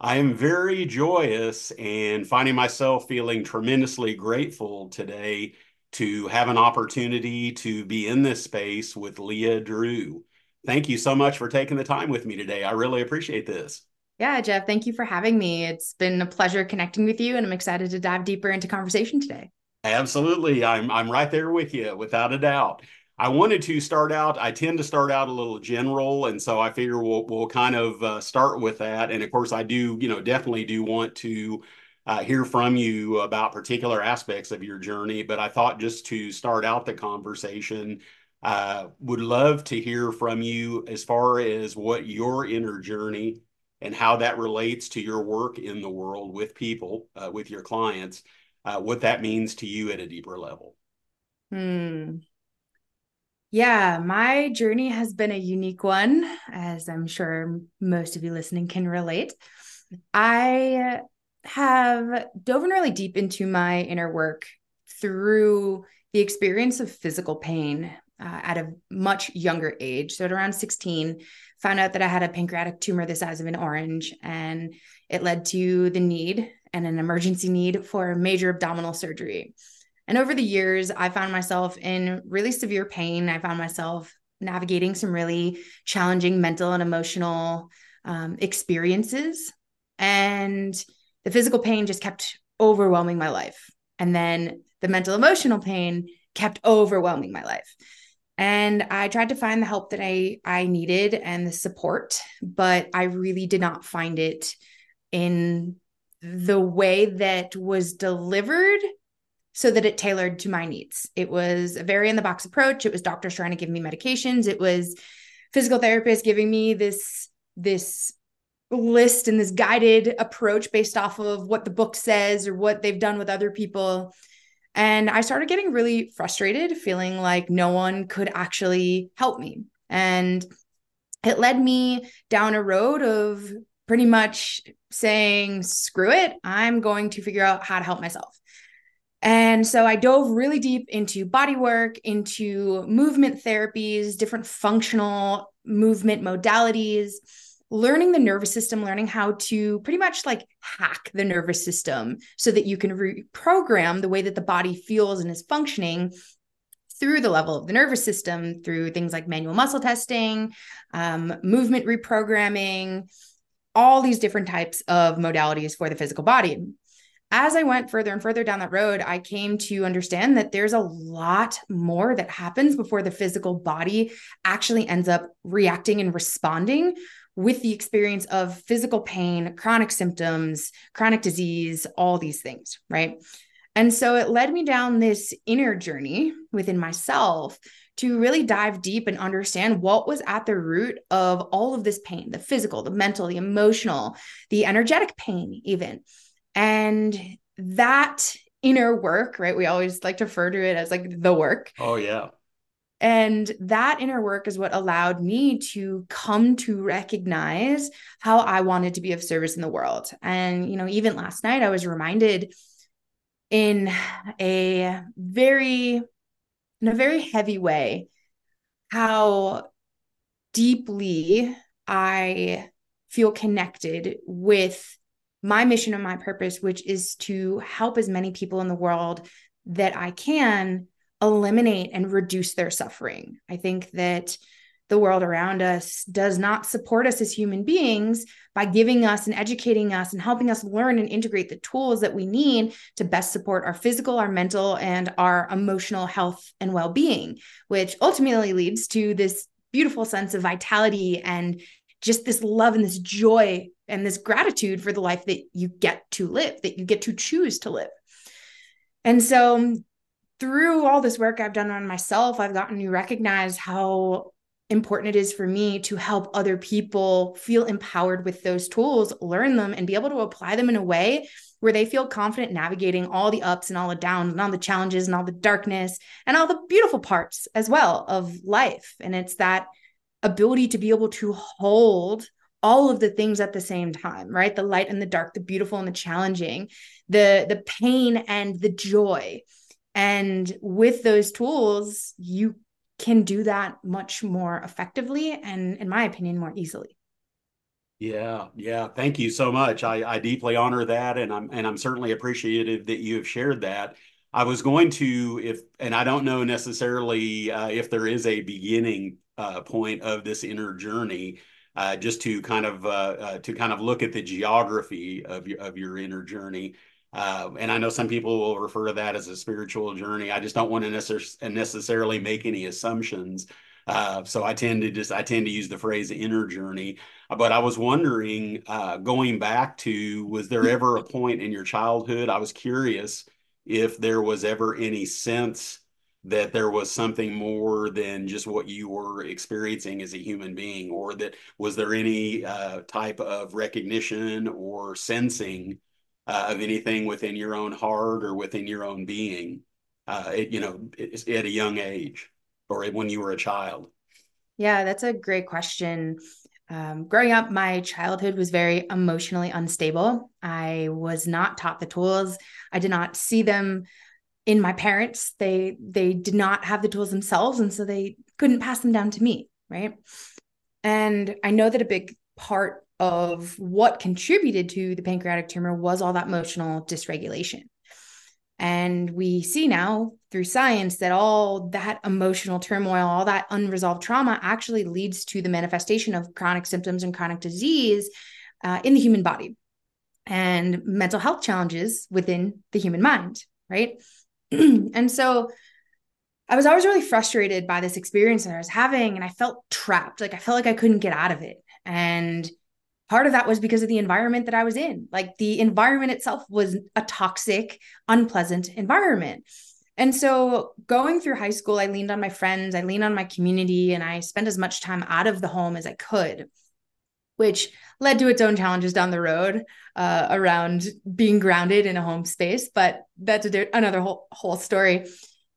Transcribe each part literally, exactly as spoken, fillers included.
I am very joyous and finding myself feeling tremendously grateful today to have an opportunity to be in this space with Leah Drew. Thank you so much for taking the time with me today. I really appreciate this. Yeah, Jeff, thank you for having me. It's been a pleasure connecting with you, and I'm excited to dive deeper into conversation today. Absolutely. I'm I'm right there with you, without a doubt. I wanted to start out, I tend to start out a little general, and so I figure we'll we'll kind of uh, start with that. And of course, I do, you know, definitely do want to uh, hear from you about particular aspects of your journey. But I thought just to start out the conversation, uh, would love to hear from you as far as what your inner journey and how that relates to your work in the world with people, uh, with your clients, uh, what that means to you at a deeper level. Hmm. Yeah, my journey has been a unique one, as I'm sure most of you listening can relate. I have dove in really deep into my inner work through the experience of physical pain uh, at a much younger age. So at around sixteen, found out that I had a pancreatic tumor the size of an orange, and it led to the need and an emergency need for major abdominal surgery. And over the years, I found myself in really severe pain. I found myself navigating some really challenging mental and emotional um, experiences. And the physical pain just kept overwhelming my life. And then the mental emotional pain kept overwhelming my life. And I tried to find the help that I, I needed and the support, but I really did not find it in the way that was delivered so that it tailored to my needs. It was a very in the box approach. It was doctors trying to give me medications. It was physical therapists giving me this this list and this guided approach based off of what the book says or what they've done with other people. And I started getting really frustrated, feeling like no one could actually help me. And it led me down a road of pretty much saying, screw it, I'm going to figure out how to help myself. And so I dove really deep into body work, into movement therapies, different functional movement modalities, learning the nervous system, learning how to pretty much like hack the nervous system so that you can reprogram the way that the body feels and is functioning through the level of the nervous system, through things like manual muscle testing, um, movement reprogramming, all these different types of modalities for the physical body. As I went further and further down that road, I came to understand that there's a lot more that happens before the physical body actually ends up reacting and responding with the experience of physical pain, chronic symptoms, chronic disease, all these things, right? And so it led me down this inner journey within myself to really dive deep and understand what was at the root of all of this pain, the physical, the mental, the emotional, the energetic pain, even. And that inner work, right? We always like to refer to it as like the work. Oh, yeah. And that inner work is what allowed me to come to recognize how I wanted to be of service in the world. And, you know, even last night, I was reminded in a very, in a very heavy way, how deeply I feel connected with my mission and my purpose, which is to help as many people in the world that I can eliminate and reduce their suffering. I think that the world around us does not support us as human beings by giving us and educating us and helping us learn and integrate the tools that we need to best support our physical, our mental, and our emotional health and well being, which ultimately leads to this beautiful sense of vitality and just this love and this joy and this gratitude for the life that you get to live, that you get to choose to live. And so through all this work I've done on myself, I've gotten to recognize how important it is for me to help other people feel empowered with those tools, learn them, and be able to apply them in a way where they feel confident navigating all the ups and all the downs and all the challenges and all the darkness and all the beautiful parts as well of life. And it's that ability to be able to hold all of the things at the same time, right? The light and the dark, the beautiful and the challenging, the the pain and the joy. And with those tools, you can do that much more effectively and, in my opinion, more easily. Yeah, yeah. Thank you so much. I, I deeply honor that, and I'm and I'm certainly appreciative that you have shared that. I was going to, if, and I don't know necessarily uh, if there is a beginning uh, point of this inner journey, uh, just to kind of uh, uh, to kind of look at the geography of your of your inner journey. Uh, and I know some people will refer to that as a spiritual journey. I just don't want to necess necessarily make any assumptions. Uh, so I tend to just I tend to use the phrase inner journey. But I was wondering, uh, going back to, was there ever a point in your childhood? I was curious if there was ever any sense that there was something more than just what you were experiencing as a human being, or that was there any uh, type of recognition or sensing uh, of anything within your own heart or within your own being, uh, it, you know, at a young age or when you were a child? Yeah, that's a great question. Um, growing up, my childhood was very emotionally unstable. I was not taught the tools. I did not see them in my parents. They they did not have the tools themselves, and so they couldn't pass them down to me, right? And I know that a big part of what contributed to the pancreatic tumor was all that emotional dysregulation. And we see now through science that all that emotional turmoil, all that unresolved trauma actually leads to the manifestation of chronic symptoms and chronic disease uh, in the human body and mental health challenges within the human mind, right? And so I was always really frustrated by this experience that I was having, and I felt trapped. Like I felt like I couldn't get out of it. And part of that was because of the environment that I was in. Like the environment itself was a toxic, unpleasant environment. And so going through high school, I leaned on my friends, I leaned on my community, and I spent as much time out of the home as I could, which led to its own challenges down the road uh, around being grounded in a home space. But that's a, another whole, whole story.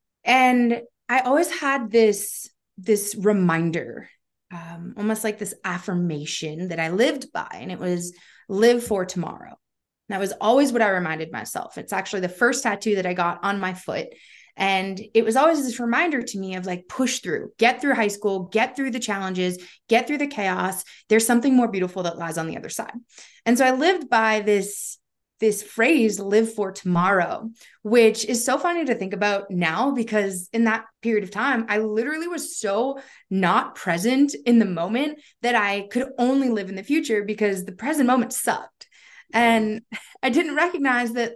And I always had this, this reminder, um, almost like this affirmation that I lived by, and it was live for tomorrow. That was always what I reminded myself. It's actually the first tattoo that I got on my foot. And it was always this reminder to me of like, push through, get through high school, get through the challenges, get through the chaos. There's something more beautiful that lies on the other side. And so I lived by this this phrase, live for tomorrow, which is so funny to think about now, because in that period of time, I literally was so not present in the moment that I could only live in the future because the present moment sucked. And I didn't recognize that.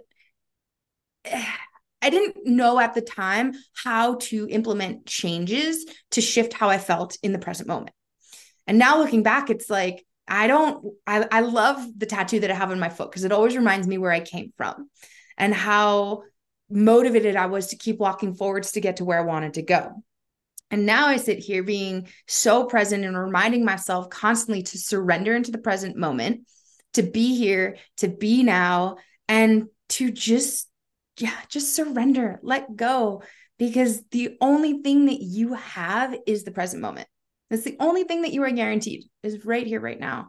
I didn't know at the time how to implement changes to shift how I felt in the present moment. And now looking back, it's like, I don't, I, I love the tattoo that I have on my foot because it always reminds me where I came from and how motivated I was to keep walking forwards to get to where I wanted to go. And now I sit here being so present and reminding myself constantly to surrender into the present moment, to be here, to be now, and to just, yeah, just surrender, let go, because the only thing that you have is the present moment. That's the only thing that you are guaranteed is right here, right now.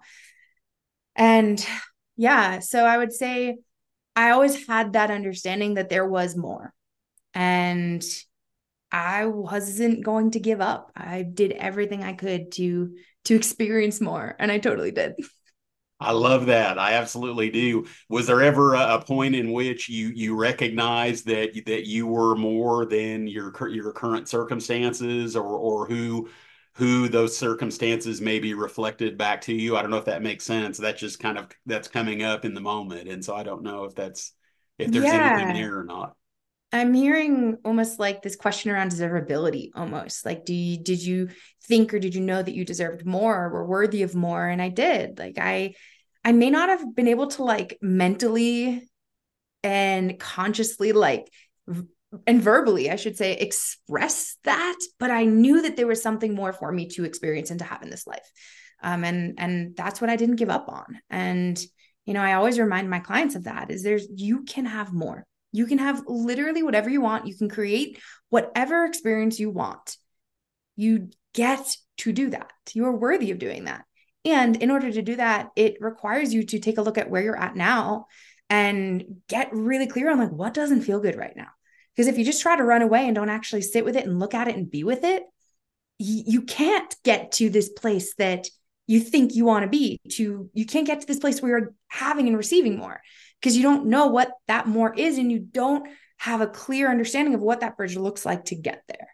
And yeah, so I would say I always had that understanding that there was more. And I wasn't going to give up. I did everything I could to to experience more, and I totally did. I love that. I absolutely do. Was there ever a, a point in which you you recognized that that you were more than your your current circumstances, or or who who those circumstances maybe reflected back to you? I don't know if that makes sense. That's just kind of that's coming up in the moment, and so I don't know if that's if there's anything Yeah. there or not. I'm hearing almost like this question around desirability almost. Like, do you did you think or did you know that you deserved more or were worthy of more? And I did. Like I I may not have been able to like mentally and consciously like v- and verbally, I should say, express that, but I knew that there was something more for me to experience and to have in this life. Um, and and that's what I didn't give up on. And you know, I always remind my clients of that is there's you can have more. You can have literally whatever you want. You can create whatever experience you want. You get to do that. You are worthy of doing that. And in order to do that, it requires you to take a look at where you're at now and get really clear on like what doesn't feel good right now. Because if you just try to run away and don't actually sit with it and look at it and be with it, y- you can't get to this place that you think you want to be, to you can't get to this place where you're having and receiving more because you don't know what that more is and you don't have a clear understanding of what that bridge looks like to get there.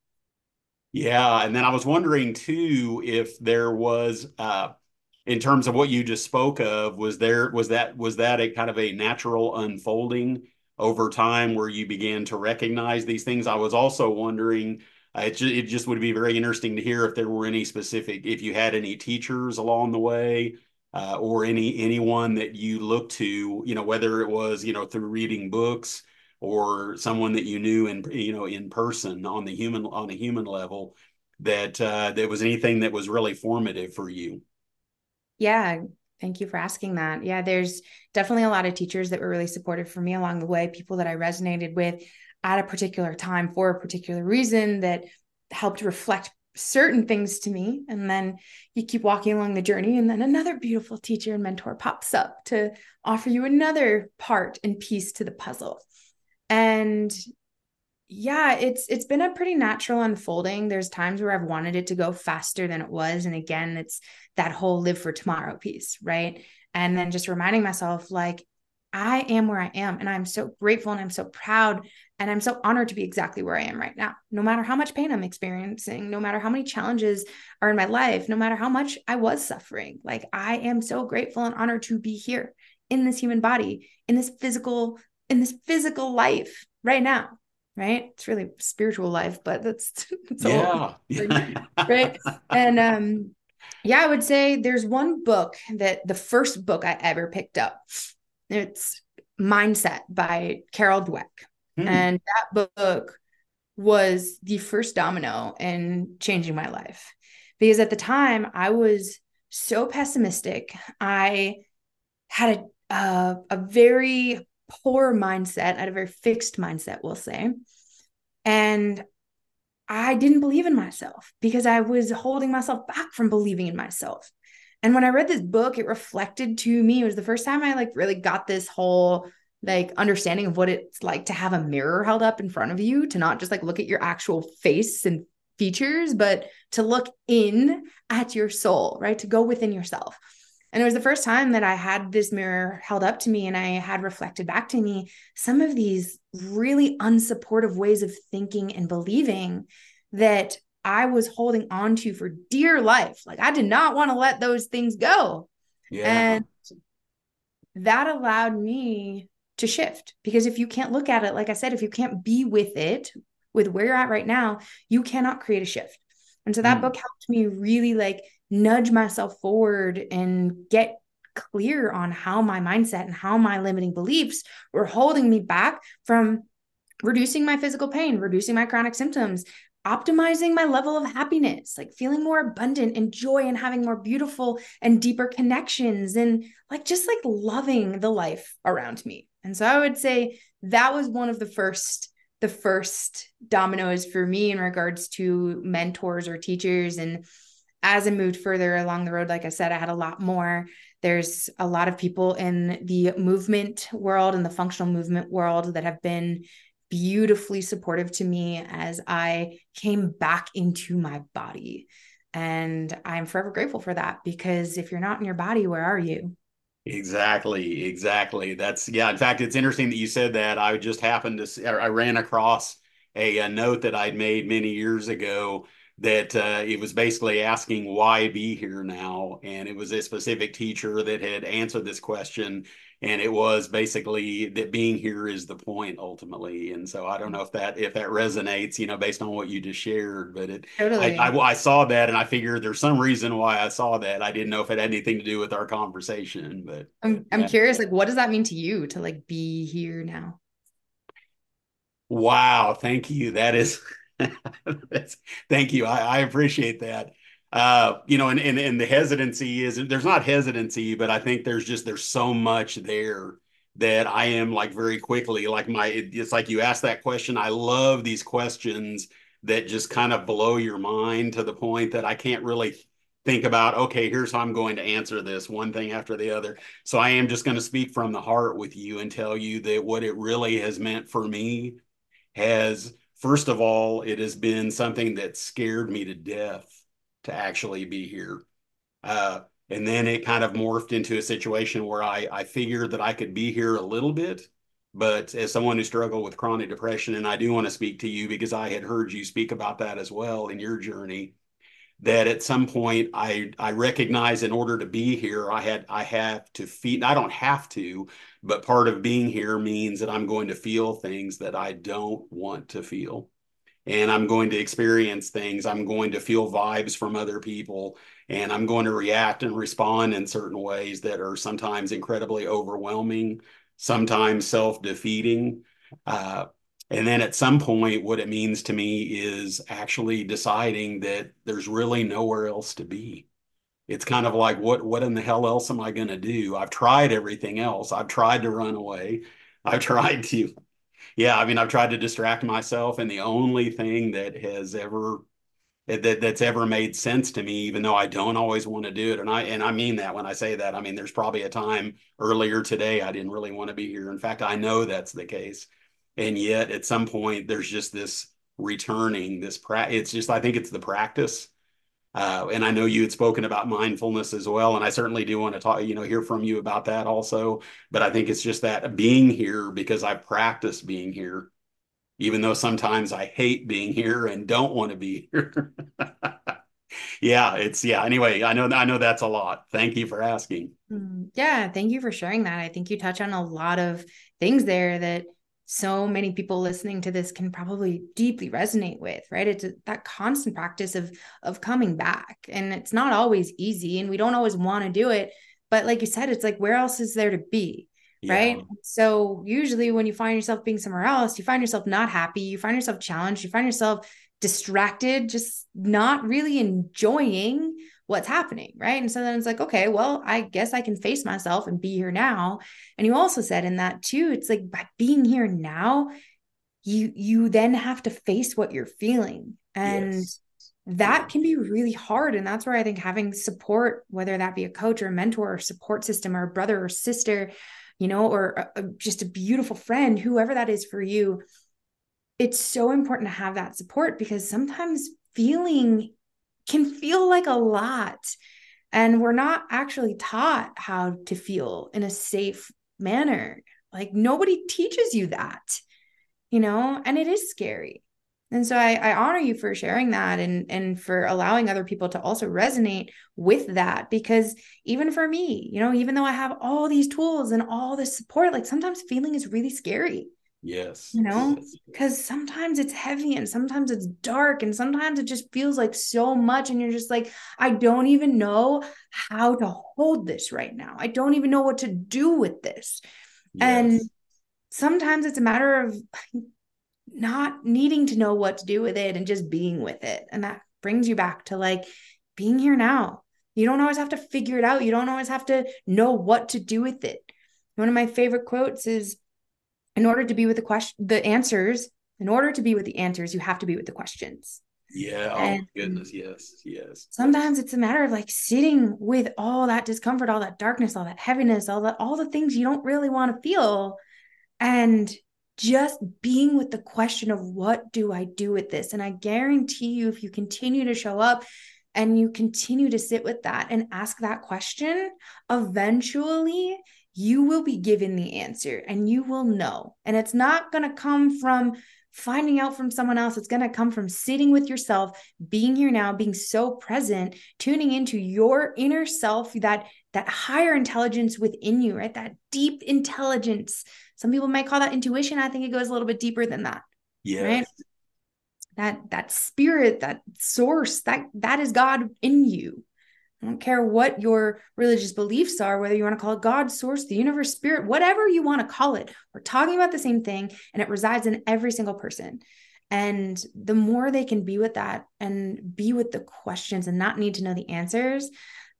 Yeah, and then I was wondering too if there was uh in terms of what you just spoke of, was there was that was that a kind of a natural unfolding over time where you began to recognize these things? I was also wondering, uh, it, ju- it just would be very interesting to hear if there were any specific, if you had any teachers along the way, uh, or any anyone that you looked to, you know, whether it was, you know, through reading books or someone that you knew in, you know, in person on the human on a human level, that uh, that was anything that was really formative for you. Yeah, thank you for asking that. Yeah, there's definitely a lot of teachers that were really supportive for me along the way, people that I resonated with at a particular time for a particular reason that helped reflect certain things to me. And then you keep walking along the journey, and then another beautiful teacher and mentor pops up to offer you another part and piece to the puzzle. And yeah, it's it's been a pretty natural unfolding. There's times where I've wanted it to go faster than it was. And again, it's that whole live for tomorrow piece, right? And then just reminding myself, like, I am where I am. And I'm so grateful and I'm so proud. And I'm so honored to be exactly where I am right now. No matter how much pain I'm experiencing, no matter how many challenges are in my life, no matter how much I was suffering, like, I am so grateful and honored to be here in this human body, in this physical, in this physical life right now, right? It's really spiritual life, but that's it's a whole Yeah. thing, Yeah. right? And um, yeah, I would say there's one book that the first book I ever picked up. It's Mindset by Carol Dweck, Hmm. and that book was the first domino in changing my life because at the time I was so pessimistic. I had a uh, a very poor mindset, I had a very fixed mindset, we'll say. And I didn't believe in myself because I was holding myself back from believing in myself. And when I read this book, it reflected to me. It was the first time I like really got this whole like understanding of what it's like to have a mirror held up in front of you, to not just like look at your actual face and features, but to look in at your soul, right? To go within yourself. And it was the first time that I had this mirror held up to me and I had reflected back to me some of these really unsupportive ways of thinking and believing that I was holding on to for dear life. Like I did not want to let those things go. Yeah. And that allowed me to shift because if you can't look at it, like I said, if you can't be with it, with where you're at right now, you cannot create a shift. And so that Hmm. book helped me really like nudge myself forward and get clear on how my mindset and how my limiting beliefs were holding me back from reducing my physical pain, reducing my chronic symptoms, optimizing my level of happiness, like feeling more abundant and joy and having more beautiful and deeper connections and like just like loving the life around me. And so I would say that was one of the first the first dominoes for me in regards to mentors or teachers. And as I moved further along the road, like I said, I had a lot more. There's a lot of people in the movement world and the functional movement world that have been beautifully supportive to me as I came back into my body. And I'm forever grateful for that because if you're not in your body, where are you? Exactly, exactly. That's yeah. In fact, it's interesting that you said that. I just happened to see, I ran across a, a note that I'd made many years ago that uh, it was basically asking why be here now, and it was a specific teacher that had answered this question, and it was basically that being here is the point ultimately. And so I don't know if that if that resonates, you know, based on what you just shared, but it I, I, Totally. I saw that and I figured there's some reason why I saw that. I didn't know if it had anything to do with our conversation, but but I'm I'm yeah. curious, like, what does that mean to you to like be here now? Wow, thank you. That is that's thank you. I, I appreciate that. Uh, you know, and, and and the hesitancy is there's not hesitancy, but I think there's just there's so much there that I am like very quickly like my it's like you asked that question. I love these questions that just kind of blow your mind to the point that I can't really think about, okay, here's how I'm going to answer this one thing after the other. So I am just going to speak from the heart with you and tell you that what it really has meant for me has, first of all, it has been something that scared me to death to actually be here. Uh, and then it kind of morphed into a situation where I, I figured that I could be here a little bit. But as someone who struggled with chronic depression, and I do want to speak to you because I had heard you speak about that as well in your journey, that at some point I I recognize in order to be here, I had I have to feel. I don't have to, but part of being here means that I'm going to feel things that I don't want to feel, and I'm going to experience things. I'm going to feel vibes from other people, and I'm going to react and respond in certain ways that are sometimes incredibly overwhelming, sometimes self-defeating. Uh, and then at some point, what it means to me is actually deciding that there's really nowhere else to be. It's kind of like, what what in the hell else am I going to do? I've tried everything else. I've tried to run away. I've tried to yeah, I mean, I've tried to distract myself, and the only thing that has ever that that's ever made sense to me, even though I don't always want to do it, and I and I mean that when I say that, I mean there's probably a time earlier today I didn't really want to be here. In fact, I know that's the case, and yet at some point there's just this returning, this pra. It's just I think it's the practice. Uh, and I know you had spoken about mindfulness as well, and I certainly do want to talk, you know, hear from you about that also. But I think it's just that being here because I've practiced being here, even though sometimes I hate being here and don't want to be here. Yeah, it's yeah. Anyway, I know I know that's a lot. Thank you for asking. Mm, Yeah, thank you for sharing that. I think you touch on a lot of things there that so many people listening to this can probably deeply resonate with, right? It's a, that constant practice of of coming back, and it's not always easy, and we don't always want to do it. But like you said, it's like, where else is there to be, right? Yeah. So usually when you find yourself being somewhere else, you find yourself not happy, you find yourself challenged, you find yourself distracted, just not really enjoying what's happening, right? And so then it's like, okay, well, I guess I can face myself and be here now. And you also said in that too, it's like by being here now, you you then have to face what you're feeling. And Yes. Yeah. that can be really hard. And that's where I think having support, whether that be a coach or a mentor or support system or a brother or sister, you know, or a, a, just a beautiful friend, whoever that is for you, it's so important to have that support because sometimes feeling can feel like a lot. And we're not actually taught how to feel in a safe manner. Like nobody teaches you that, you know, and it is scary. And so I, I honor you for sharing that and, and for allowing other people to also resonate with that. Because even for me, you know, even though I have all these tools and all this support, like sometimes feeling is really scary, Yes. you know, Yes. because sometimes it's heavy and sometimes it's dark and sometimes it just feels like so much. And you're just like, I don't even know how to hold this right now. I don't even know what to do with this. And Yes. sometimes it's a matter of not needing to know what to do with it and just being with it. And that brings you back to like being here now. You don't always have to figure it out. You don't always have to know what to do with it. One of my favorite quotes is, in order to be with the question, the answers, in order to be with the answers, you have to be with the questions. Yeah. Oh And my goodness. Yes. Yes. sometimes it's a matter of like sitting with all that discomfort, all that darkness, all that heaviness, all that, all the things you don't really want to feel, and just being with the question of what do I do with this? And I guarantee you, if you continue to show up and you continue to sit with that and ask that question, eventually you will be given the answer and you will know. And it's not going to come from finding out from someone else. It's going to come from sitting with yourself, being here now, being so present, tuning into your inner self, that that higher intelligence within you, right? That deep intelligence. Some people might call that intuition. I think it goes a little bit deeper than that, right? Yes. That that spirit, that source, that that is God in you. I don't care what your religious beliefs are, whether you want to call it God, source, the universe, spirit, whatever you want to call it. We're talking about the same thing, and it resides in every single person. And the more they can be with that and be with the questions and not need to know the answers,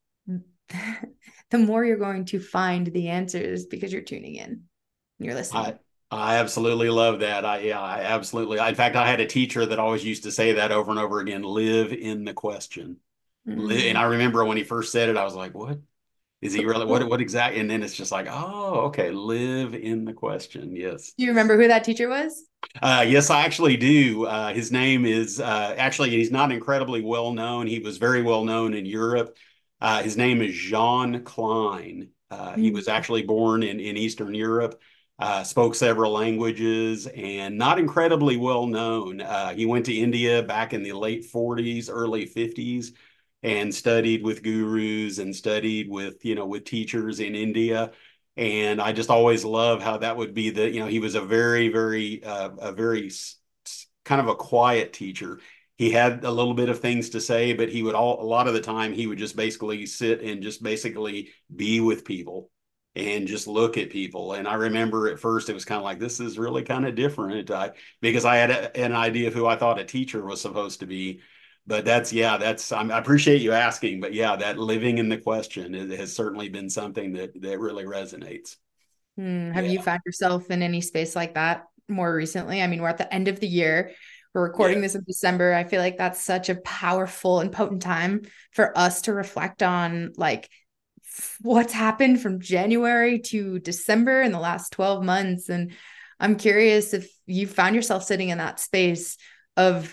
the more you're going to find the answers because you're tuning in, you're I listening. I absolutely love that. I yeah, I absolutely. In fact, I had a teacher that always used to say that over and over again, live in the question. Li- And Mm. I remember when he first said it, I was like, what is he really what what exactly? And then it's just like, oh, okay, live in the question. Yes. Do you remember who that teacher was? Uh, yes, I actually do. Uh, his name is uh, actually he's not incredibly well known. He was very well known in Europe. Uh, his name is Jean Klein. Uh, he Mm. was actually born in, in Eastern Europe, uh, spoke several languages, and not incredibly well known. Uh, he went to India back in the late forties, early fifties, and studied with gurus and studied with, you know, with teachers in India. And I just always love how that would be the, you know, he was a very, very, uh, a very kind of a quiet teacher. He had a little bit of things to say, but he would all a lot of the time he would just basically sit and just basically be with people and just look at people. And I remember at first it was kind of like, this is really kind of different. I because I had a, an idea of who I thought a teacher was supposed to be. But that's yeah, that's I'm, I appreciate you asking. But yeah, that living in the question is, has certainly been something that that really resonates. Mm. Have Yeah, you found yourself in any space like that more recently? I mean, we're at the end of the year. We're recording this yes. in December. I feel like that's such a powerful and potent time for us to reflect on like what's happened from January to December in the last twelve months. And I'm curious if you found yourself sitting in that space of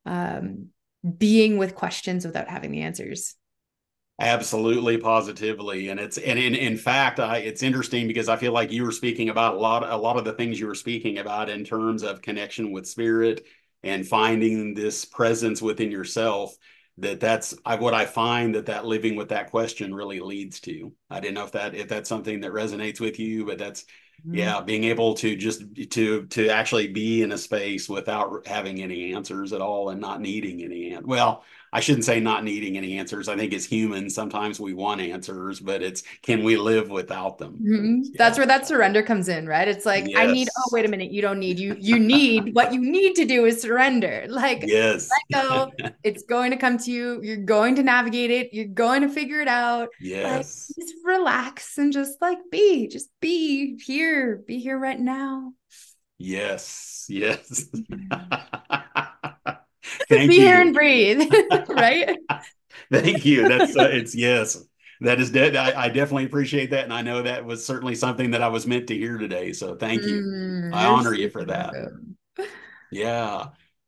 um, being with questions without having the answers. Absolutely, positively, and it's and in in fact, I it's interesting because I feel like you were speaking about a lot a lot of the things you were speaking about in terms of connection with spirit and finding this presence within yourself. That that's I, what I find that that living with that question really leads to. I didn't know if that if that's something that resonates with you, but that's Mm-hmm. yeah, being able to just to to actually be in a space without having any answers at all and not needing any. Well, I shouldn't say not needing any answers. I think as humans, sometimes we want answers, but it's can we live without them? Mhm. That's Yeah. where that surrender comes in, right? It's like, I need, oh, Yes. wait a minute, you don't need, you, you need, what you need to do is surrender. Like, Yes. let go. It's going to come to you. You're going to navigate it. You're going to figure it out. Like, Yes. just relax and just like be, just be here, be here right now. Yes. Yes. Be Thank here and you. breathe, right? Thank you. That's uh, it's yes. That is de- I, I definitely appreciate that, and I know that was certainly something that I was meant to hear today. So thank you. Mm, I you're honor you super for that. welcome. Yeah.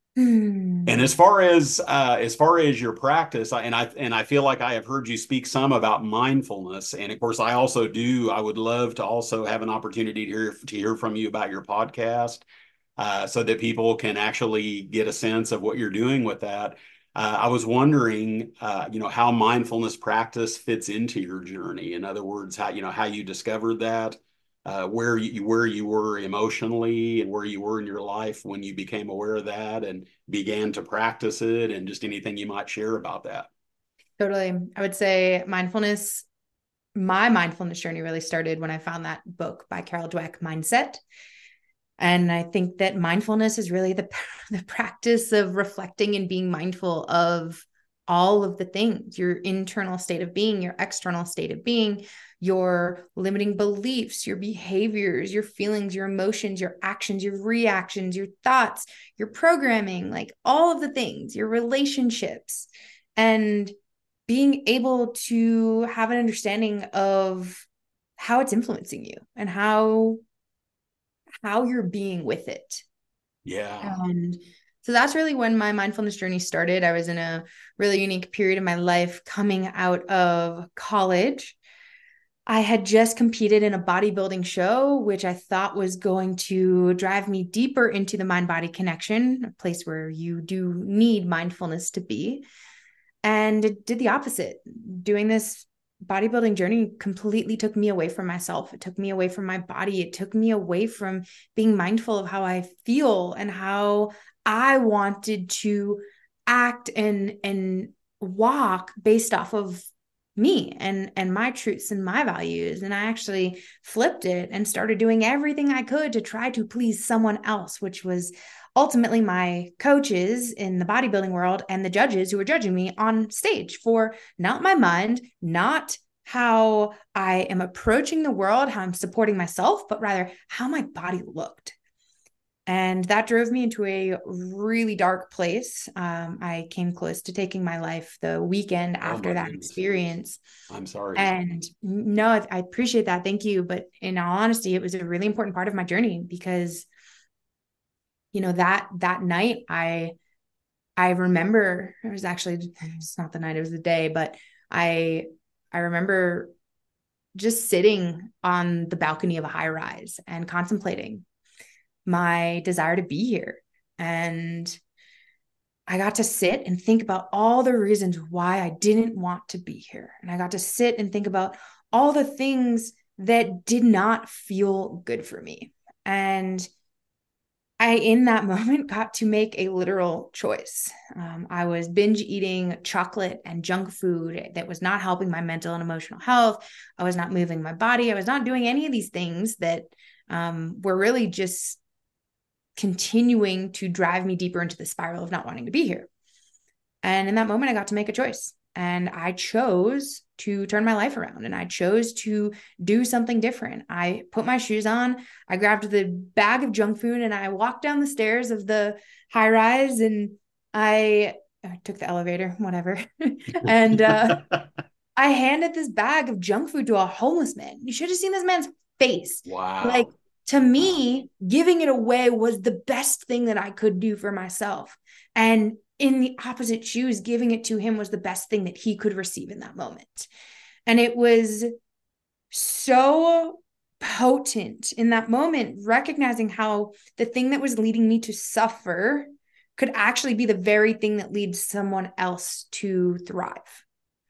And Hmm. as far as uh, as far as your practice, I, and I and I feel like I have heard you speak some about mindfulness, and of course, I also do. I would love to also have an opportunity to hear to hear from you about your podcast, uh, so that people can actually get a sense of what you're doing with that. Uh, I was wondering, uh, you know, how mindfulness practice fits into your journey. In other words, how you know how you discovered that, uh, where you where you were emotionally, and where you were in your life when you became aware of that and began to practice it, and just anything you might share about that. Totally. I would say mindfulness, my mindfulness journey really started when I found that book by Carol Dweck, Mindset. And I think that mindfulness is really the, the practice of reflecting and being mindful of all of the things, your internal state of being, your external state of being, your limiting beliefs, your behaviors, your feelings, your emotions, your actions, your reactions, your thoughts, your programming, like all of the things, your relationships, and being able to have an understanding of how it's influencing you and how how you're being with it. Yeah. And so that's really when my mindfulness journey started. I was in a really unique period of my life coming out of college. I had just competed in a bodybuilding show, which I thought was going to drive me deeper into the mind body connection, a place where you do need mindfulness to be. And it did the opposite. Doing this bodybuilding journey completely took me away from myself. It took me away from my body. It took me away from being mindful of how I feel and how I wanted to act and and walk based off of me and and my truths and my values. And I actually flipped it and started doing everything I could to try to please someone else, which was ultimately my coaches in the bodybuilding world and the judges who were judging me on stage for not my mind, not how I am approaching the world, how I'm supporting myself, but rather how my body looked. And that drove me into a really dark place. Um, I came close to taking my life the weekend Oh after my that goodness. experience. I'm sorry. And no, I appreciate that. Thank you. But in all honesty, it was a really important part of my journey because, you know, that that night I I remember it was actually, it's not the night, it was the day, but I I remember just sitting on the balcony of a high rise and contemplating my desire to be here. And I got to sit and think about all the reasons why I didn't want to be here. And I got to sit and think about all the things that did not feel good for me. And I, in that moment, got to make a literal choice. Um, I was binge eating chocolate and junk food that was not helping my mental and emotional health. I was not moving my body. I was not doing any of these things that um, were really just continuing to drive me deeper into the spiral of not wanting to be here. And in that moment, I got to make a choice. And I chose to turn my life around, and I chose to do something different. I put my shoes on, I grabbed the bag of junk food, and I walked down the stairs of the high rise, and I, I took the elevator, whatever. and uh, I handed this bag of junk food to a homeless man. You should have seen this man's face. Wow. Like, to me, giving it away was the best thing that I could do for myself. And in the opposite shoes, giving it to him was the best thing that he could receive in that moment. And it was so potent in that moment, recognizing how the thing that was leading me to suffer could actually be the very thing that leads someone else to thrive.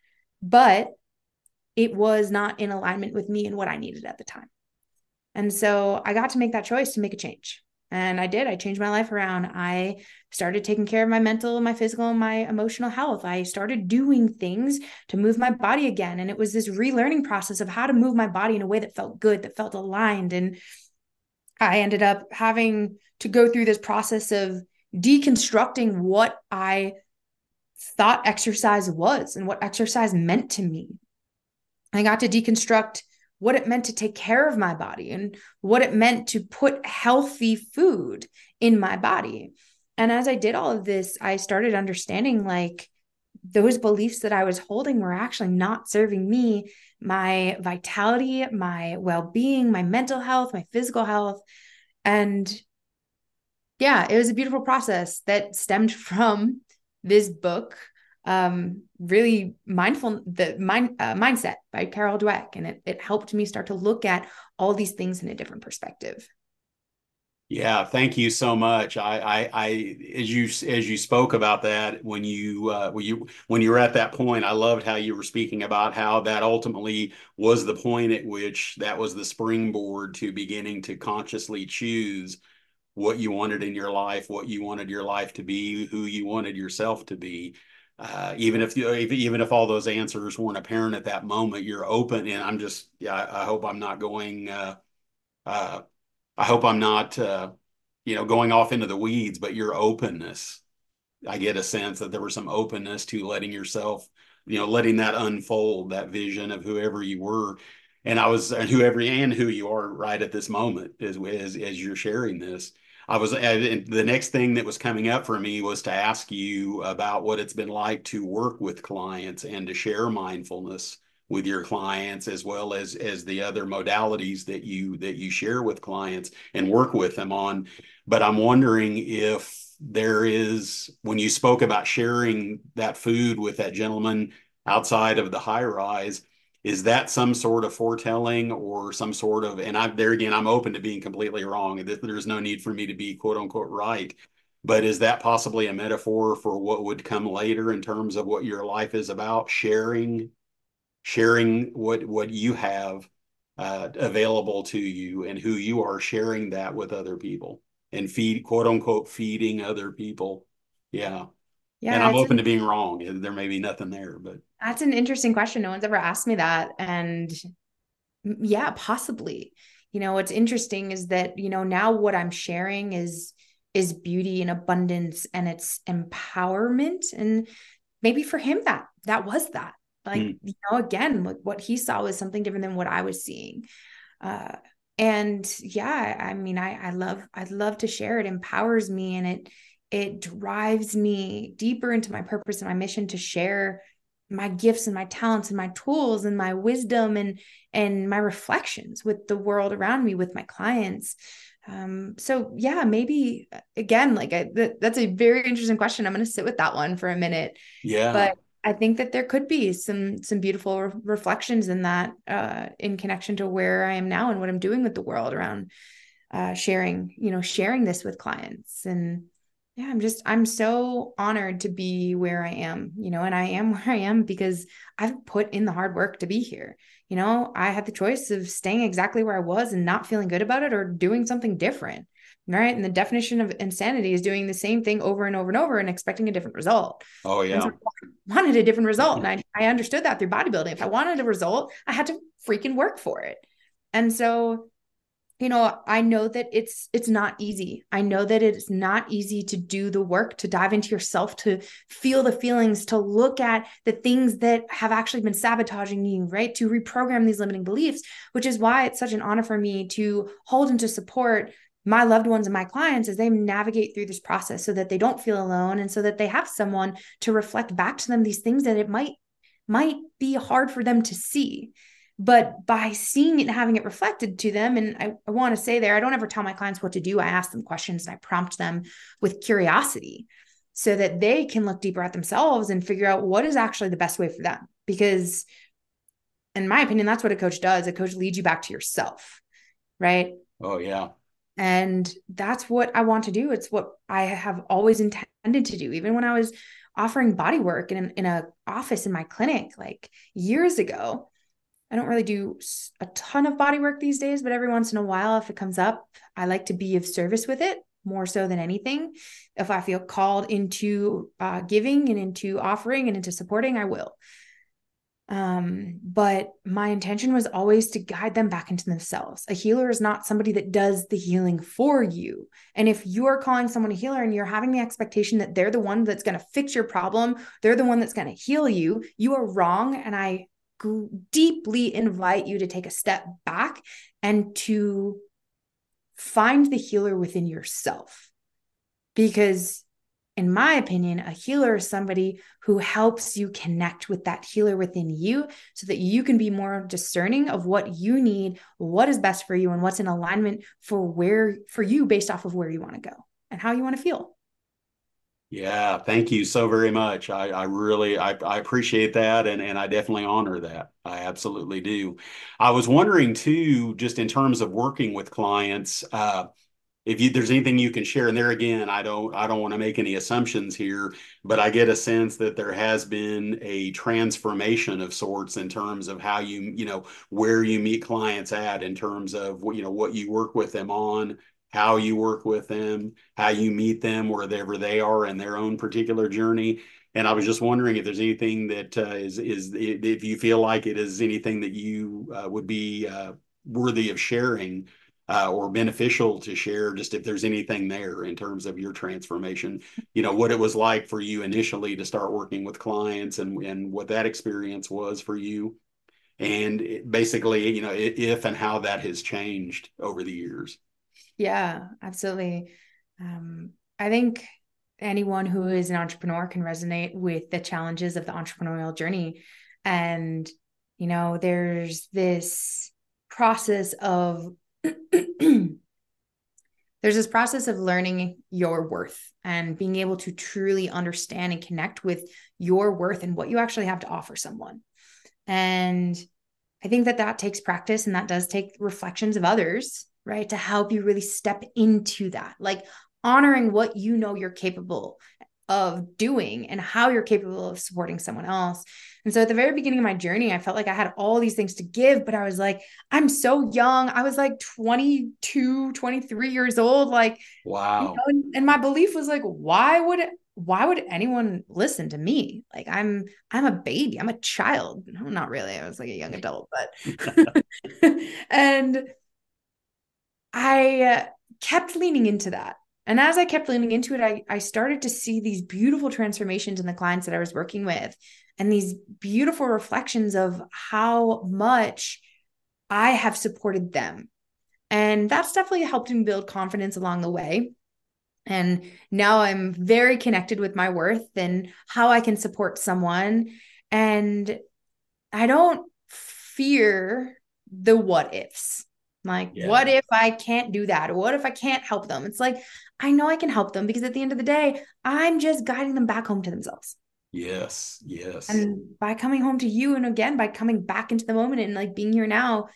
But it was not in alignment with me and what I needed at the time. And so I got to make that choice to make a change. And I did. I changed my life around. I started taking care of my mental, my physical, and my emotional health. I started doing things to move my body again. And it was this relearning process of how to move my body in a way that felt good, that felt aligned. And I ended up having to go through this process of deconstructing what I thought exercise was and what exercise meant to me. I got to deconstruct what it meant to take care of my body and what it meant to put healthy food in my body. And as I did all of this, I started understanding like those beliefs that I was holding were actually not serving me, my vitality, my well-being, my mental health, my physical health. And yeah, it was a beautiful process that stemmed from this book, um, really mindful, the mind uh, mindset by Carol Dweck. And it, it helped me start to look at all these things in a different perspective. Yeah, thank you so much. I, I, I, as you, as you spoke about that, when you, uh, when you, when you were at that point, I loved how you were speaking about how that ultimately was the point at which that was the springboard to beginning to consciously choose what you wanted in your life, what you wanted your life to be, who you wanted yourself to be. Uh, even if you, even if all those answers weren't apparent at that moment, you're open. And I'm just, yeah, I, I hope I'm not going, uh, uh, I hope I'm not, uh, you know, going off into the weeds, but your openness, I get a sense that there was some openness to letting yourself, you know, letting that unfold, that vision of whoever you were. And I was, and whoever and who you are right at this moment as, as, as you're sharing this. I was, and the next thing that was coming up for me was to ask you about what it's been like to work with clients and to share mindfulness with your clients, as well as as the other modalities that you that you share with clients and work with them on. But I'm wondering if there is, when you spoke about sharing that food with that gentleman outside of the high rise, is that some sort of foretelling or some sort of, and I'm there again, I'm open to being completely wrong, and there's no need for me to be quote unquote right. But is that possibly a metaphor for what would come later in terms of what your life is about, sharing sharing what what you have uh, available to you and who you are, sharing that with other people and feed, quote unquote, feeding other people? Yeah. And Yeah, I'm it's open an, to being wrong. There may be nothing there, but that's an interesting question. No one's ever asked me that. And yeah, possibly. You know, what's interesting is that, you know, now what I'm sharing is is beauty and abundance and it's empowerment. And maybe for him that that was that. Like, mm, you know, again, what, what he saw was something different than what I was seeing. Uh and yeah, I mean, I I love I love to share. It empowers me and it it drives me deeper into my purpose and my mission to share my gifts and my talents and my tools and my wisdom and and my reflections with the world around me, with my clients. Um, so yeah, maybe again, like I, th- that's a very interesting question. I'm going to sit with that one for a minute. yeah. But I think that there could be some some beautiful re- reflections in that, uh, in connection to where I am now and what I'm doing with the world around, uh, sharing, you know, sharing this with clients. And yeah, I'm just, I'm so honored to be where I am, you know, and I am where I am because I've put in the hard work to be here. You know, I had the choice of staying exactly where I was and not feeling good about it, or doing something different. Right. And the definition of insanity is doing the same thing over and over and over and expecting a different result. Oh And so yeah. I wanted a different result. And I, I understood that through bodybuilding. If I wanted a result, I had to freaking work for it. And so, you know, I know that it's it's not easy. I know that it's not easy to do the work, to dive into yourself, to feel the feelings, to look at the things that have actually been sabotaging you, right? To reprogram these limiting beliefs, which is why it's such an honor for me to hold and to support my loved ones and my clients as they navigate through this process, so that they don't feel alone, and so that they have someone to reflect back to them these things that it might might be hard for them to see. But by seeing it and having it reflected to them, and I, I want to say there, I don't ever tell my clients what to do. I ask them questions and I prompt them with curiosity so that they can look deeper at themselves and figure out what is actually the best way for them. Because in my opinion, that's what a coach does. A coach leads you back to yourself, right? Oh yeah. And that's what I want to do. It's what I have always intended to do. Even when I was offering body work in, in a office in my clinic, like years ago, I don't really do a ton of body work these days, but every once in a while, if it comes up, I like to be of service with it more so than anything. If I feel called into, uh, giving and into offering and into supporting, I will. Um, but my intention was always to guide them back into themselves. A healer is not somebody that does the healing for you. And if you're calling someone a healer and you're having the expectation that they're the one that's going to fix your problem, they're the one that's going to heal you, you are wrong. And I deeply invite you to take a step back and to find the healer within yourself. Because in my opinion, a healer is somebody who helps you connect with that healer within you so that you can be more discerning of what you need, what is best for you, and what's in alignment for where for you based off of where you want to go and how you want to feel. Yeah, thank you so very much. I, I really I, I appreciate that, and, and I definitely honor that. I absolutely do. I was wondering too, just in terms of working with clients, uh, if you there's anything you can share. And there again, I don't I don't want to make any assumptions here, but I get a sense that there has been a transformation of sorts in terms of how you, you know, where you meet clients at, in terms of what, you know, what you work with them on, how you work with them, how you meet them wherever they are in their own particular journey. And I was just wondering if there's anything that uh, is is if you feel like it is anything that you uh, would be uh, worthy of sharing, uh, or beneficial to share, just if there's anything there in terms of your transformation, you know, what it was like for you initially to start working with clients, and, and what that experience was for you. And it, basically, you know, if and how that has changed over the years. Yeah, absolutely. Um, I think anyone who is an entrepreneur can resonate with the challenges of the entrepreneurial journey. And, you know, there's this process of, there's this process of learning your worth and being able to truly understand and connect with your worth and what you actually have to offer someone. And I think that that takes practice, and that does take reflections of others, right? To help you really step into that, like honoring what you know you're capable of doing and how you're capable of supporting someone else. And so at the very beginning of my journey, I felt like I had all these things to give, but I was like, I'm so young. I was like twenty-two, twenty-three years old. Like, you know, Wow. and, and my belief was like, why would it, why would anyone listen to me? Like I'm, I'm a baby. I'm a child. No, not really. I was like a young adult, but, and I uh, kept leaning into that. And as I kept leaning into it, I, I started to see these beautiful transformations in the clients that I was working with, and these beautiful reflections of how much I have supported them. And that's definitely helped me build confidence along the way. And now I'm very connected with my worth and how I can support someone. And I don't fear the what ifs. Like, what Yeah. if I can't do that? Or what if I can't help them? It's like, I know I can help them because at the end of the day, I'm just guiding them back home to themselves. Yes. Yes. And by coming home to you, and again, by coming back into the moment and like being here now,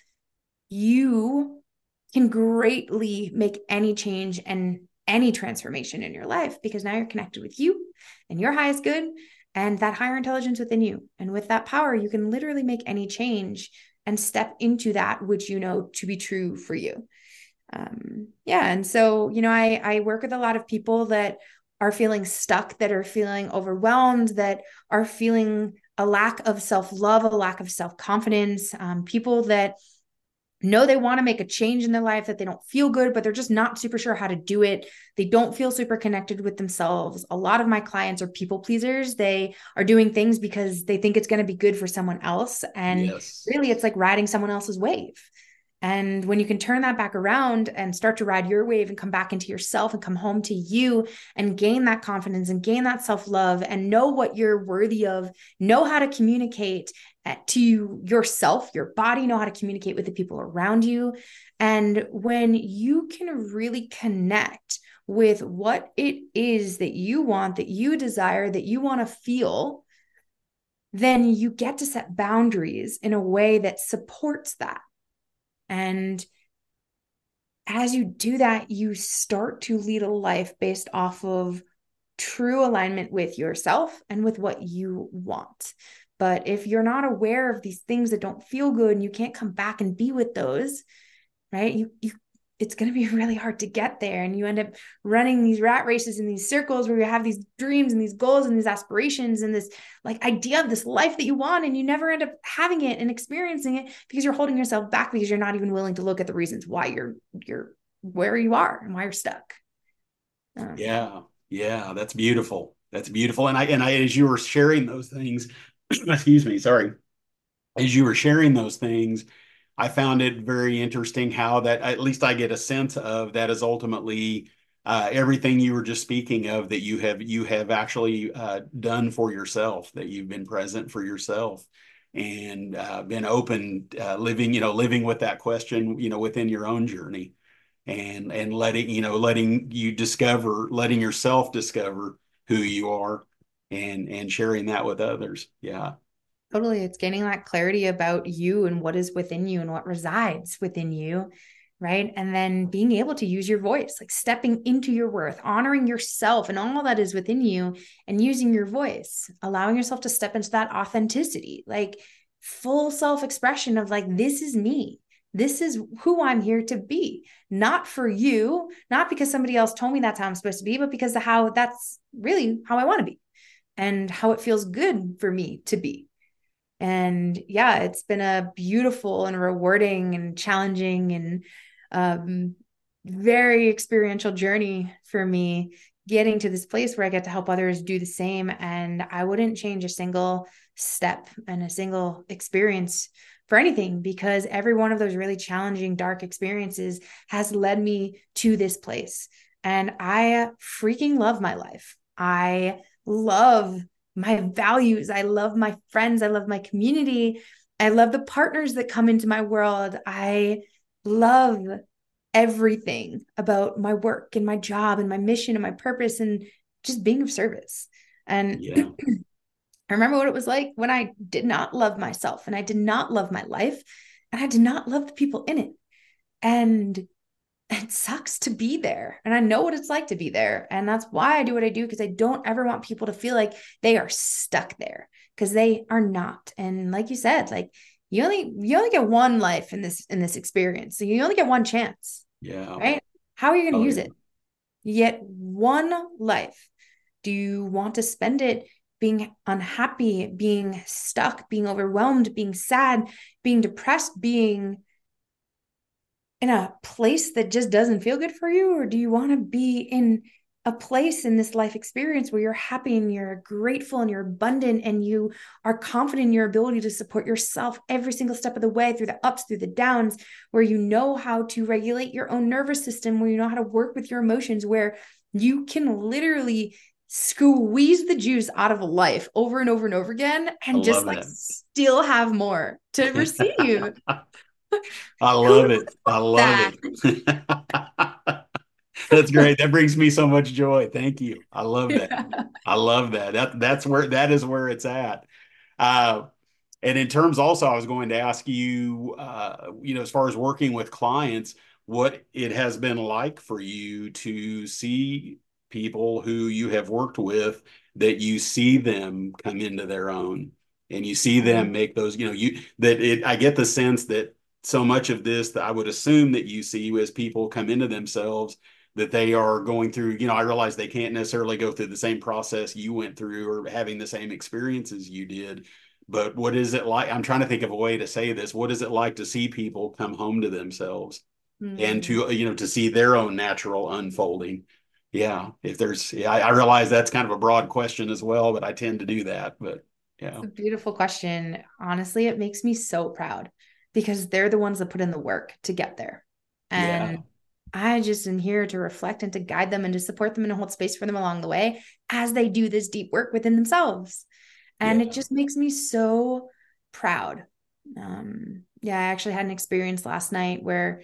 you can greatly make any change and any transformation in your life, because now you're connected with you and your highest good and that higher intelligence within you. And with that power, you can literally make any change and step into that which you know to be true for you. Um, yeah. And so, you know, I, I work with a lot of people that are feeling stuck, that are feeling overwhelmed, that are feeling a lack of self-love, a lack of self-confidence, um, people that know they want to make a change in their life, that they don't feel good, but they're just not super sure how to do it. They don't feel super connected with themselves. A lot of my clients are people pleasers. They are doing things because they think it's going to be good for someone else. And Yes. really, it's like riding someone else's wave. And when you can turn that back around and start to ride your wave and come back into yourself and come home to you and gain that confidence and gain that self-love and know what you're worthy of, know how to communicate to yourself, your body, know how to communicate with the people around you. And when you can really connect with what it is that you want, that you desire, that you want to feel, then you get to set boundaries in a way that supports that. And as you do that, you start to lead a life based off of true alignment with yourself and with what you want. But if you're not aware of these things that don't feel good and you can't come back and be with those, right? You, you, it's going to be really hard to get there. And you end up running these rat races in these circles where you have these dreams and these goals and these aspirations and this like idea of this life that you want. And you never end up having it and experiencing it because you're holding yourself back, because you're not even willing to look at the reasons why you're, you're where you are and why you're stuck. Um, Yeah. Yeah. That's beautiful. That's beautiful. And I, and I, as you were sharing those things, excuse me, sorry, as you were sharing those things, I found it very interesting how that, at least I get a sense of that, is ultimately uh, everything you were just speaking of, that you have you have actually uh, done for yourself, that you've been present for yourself and uh, been open, uh, living, you know, living with that question, you know, within your own journey, and and letting, you know, letting you discover, letting yourself discover who you are, and and sharing that with others. Yeah. Totally. It's gaining that clarity about you and what is within you and what resides within you. Right. And then being able to use your voice, like stepping into your worth, honoring yourself and all that is within you, and using your voice, allowing yourself to step into that authenticity, like full self expression of like, this is me. This is who I'm here to be, not for you, not because somebody else told me that's how I'm supposed to be, but because of how that's really how I want to be and how it feels good for me to be. And yeah, it's been a beautiful and rewarding and challenging and um, very experiential journey for me, getting to this place where I get to help others do the same. And I wouldn't change a single step and a single experience for anything, because every one of those really challenging, dark experiences has led me to this place. And I freaking love my life. I love my values. I love my friends. I love my community. I love the partners that come into my world. I love everything about my work and my job and my mission and my purpose and just being of service. And Yeah. I remember what it was like when I did not love myself and I did not love my life and I did not love the people in it. And it sucks to be there. And I know what it's like to be there. And that's why I do what I do, because I don't ever want people to feel like they are stuck there, because they are not. And like you said, like you only you only get one life in this in this experience. So you only get one chance, Yeah. right? How are you going to Oh use yeah. it? You get one life. Do you want to spend it being unhappy, being stuck, being overwhelmed, being sad, being depressed, being in a place that just doesn't feel good for you? Or do you want to be in a place in this life experience where you're happy and you're grateful and you're abundant and you are confident in your ability to support yourself every single step of the way, through the ups, through the downs, where you know how to regulate your own nervous system, where you know how to work with your emotions, where you can literally squeeze the juice out of a life over and over and over again I and just love like that. still have more to receive? I Who love would it. I want love that? it. That's great. That brings me so much joy. Thank you. I love that. Yeah. I love that. That that's where that is where it's at. Uh, and in terms also, I was going to ask you, uh, you know, as far as working with clients, what it has been like for you to see people who you have worked with, that you see them come into their own and you see them make those, you know, you that it, I get the sense that so much of this that I would assume that you see as people come into themselves, that they are going through, you know, I realize they can't necessarily go through the same process you went through or having the same experiences you did. But what is it like? I'm trying to think of a way to say this. What is it like to see people come home to themselves and Mm. to, you know, to see their own natural unfolding? Yeah. If there's, yeah, I, I realize that's kind of a broad question as well, but I tend to do that. But It's yeah. a beautiful question. Honestly, it makes me so proud because they're the ones that put in the work to get there. Yeah. And I just am here to reflect and to guide them and to support them and hold space for them along the way as they do this deep work within themselves. And it Yeah. just makes me so proud. Um, yeah, I actually had an experience last night where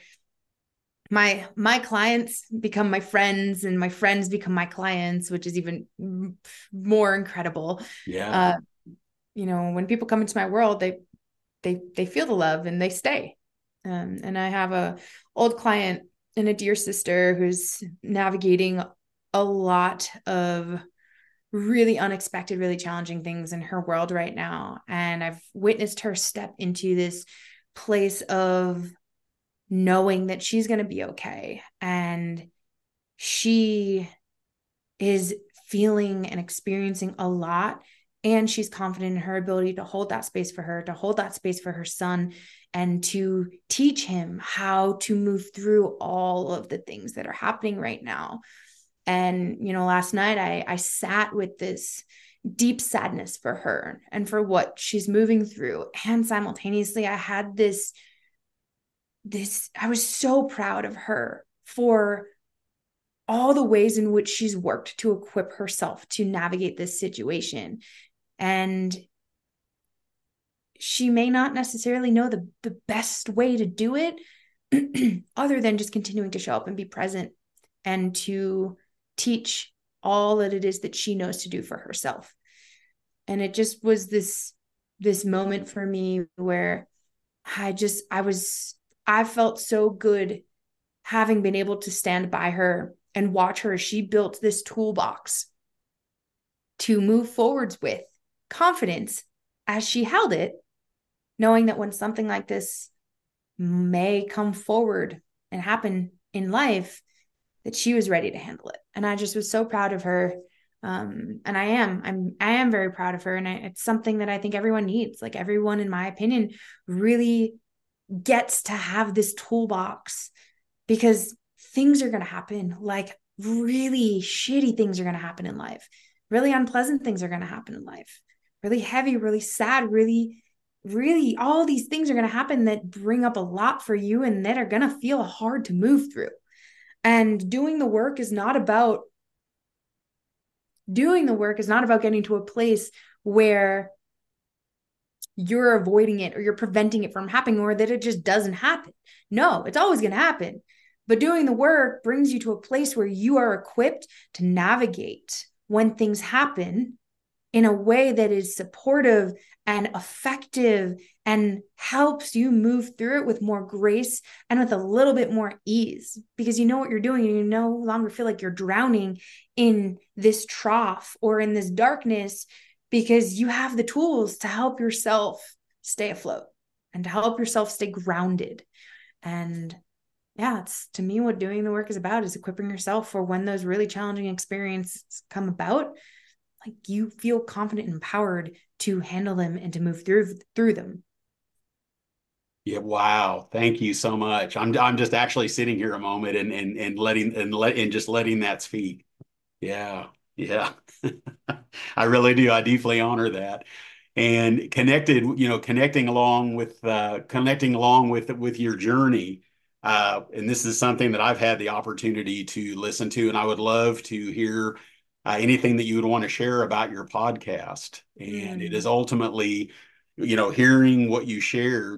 my my clients become my friends and my friends become my clients, which is even more incredible. Yeah. Uh, you know, when people come into my world, they they they feel the love and they stay. Um, and I have a old client and a dear sister who's navigating a lot of really unexpected, really challenging things in her world right now. And I've witnessed her step into this place of knowing that she's going to be okay. And she is feeling and experiencing a lot. And she's confident in her ability to hold that space for her, to hold that space for her son, and to teach him how to move through all of the things that are happening right now. And, you know, last night I, I sat with this deep sadness for her and for what she's moving through. And simultaneously, I had this, this, I was so proud of her for all the ways in which she's worked to equip herself to navigate this situation. And she may not necessarily know the, the best way to do it other than just continuing to show up and be present and to teach all that it is that she knows to do for herself. And it just was this this moment for me where I just I was I felt so good having been able to stand by her and watch her as she built this toolbox to move forwards with confidence as she held it, knowing that when something like this may come forward and happen in life, that she was ready to handle it. And I just was so proud of her. Um, and I am, I'm, I am very proud of her. And I, it's something that I think everyone needs. Like everyone, in my opinion, really gets to have this toolbox because things are going to happen. Like really shitty things are going to happen in life. Really unpleasant things are going to happen in life. Really heavy, really sad, really, really all these things are going to happen that bring up a lot for you and that are going to feel hard to move through. And doing the work is not about doing the work is not about getting to a place where you're avoiding it or you're preventing it from happening or that it just doesn't happen. No, it's always going to happen. But doing the work brings you to a place where you are equipped to navigate when things happen in a way that is supportive and effective and helps you move through it with more grace and with a little bit more ease because you know what you're doing and you no longer feel like you're drowning in this trough or in this darkness because you have the tools to help yourself stay afloat and to help yourself stay grounded. And yeah, it's to me what doing the work is about is equipping yourself for when those really challenging experiences come about, like you feel confident and empowered to handle them and to move through through them. Yeah, wow. Thank you so much. I'm I'm just actually sitting here a moment and and and letting and let and just letting that speak. Yeah. Yeah. I really do. I deeply honor that. And connected, you know, connecting along with uh connecting along with with your journey. Uh, and this is something that I've had the opportunity to listen to, and I would love to hear uh, anything that you would want to share about your podcast. And it is Mm. ultimately, you know, hearing what you shared.